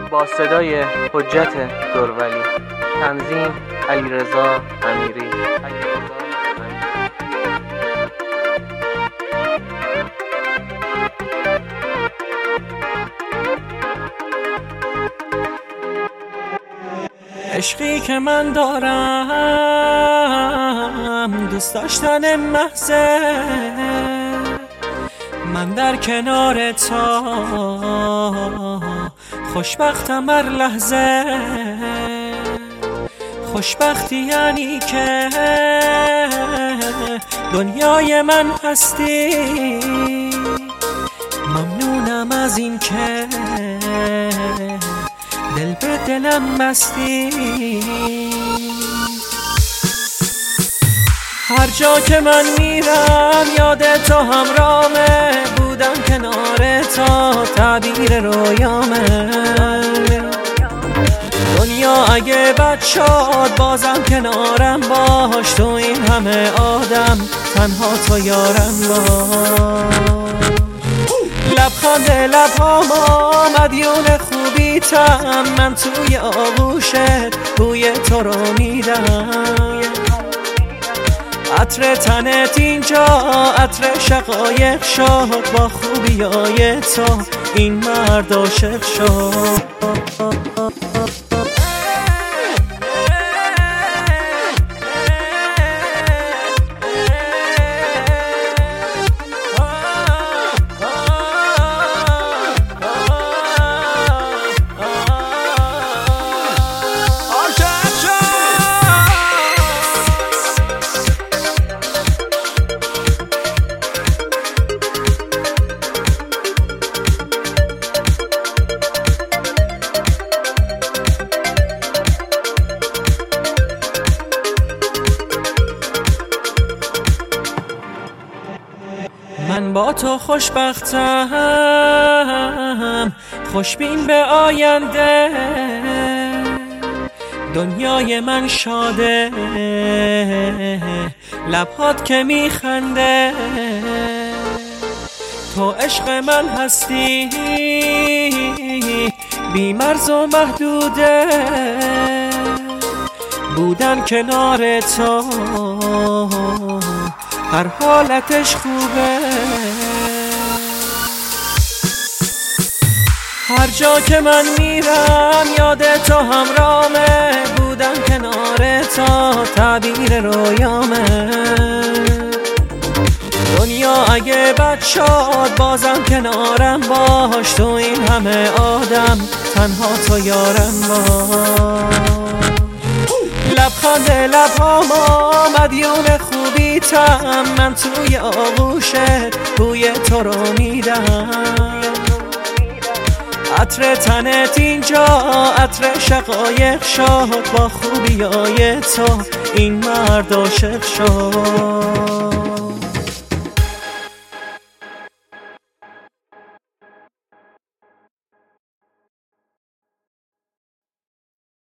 با صدای حجت دورولی، تنظیم علیرضا امیری. عشقی که من دارم دوست داشتن محضه، من در کنار تا خوشبختم هر لحظه. خوشبختی یعنی که دنیای من هستی، ممنونم از این که دل به دلم بستی. هر جا که من میرم یاد تو همرامه، بودم کنار تا تعبیر رویامه. دنیا اگه بد شد بازم کنارم باش، تو این همه آدم تنها تو یارم باش. لبخند لبهاما مدیون خوبیتم، من توی آغوشت بوی تو رو میدم. عطر تنت اینجا عطر شقایق شد، با خوبیای تو این مرد عاشق شد. من با تو خوشبختم، خوشبین به آینده. دنیای من شاده، لبهات که میخنده. تو عشق من هستی، بی مرز و محدوده. بودن کنار تو هر حالتش خوبه. هر جا که من میرم یاد تو همرامه، بودم کنار تا تعبیر رویامه. دنیا اگه بد شد بازم کنارم باش، تو این همه آدم تنها تو یارم باش. لبخند لبهاما مدیون خوبیتم، من توی آغوشت بوی تو رو میدم. عطر تنت اینجا عطر شقایق شد، با خوبیای تو این مرد عاشق شد.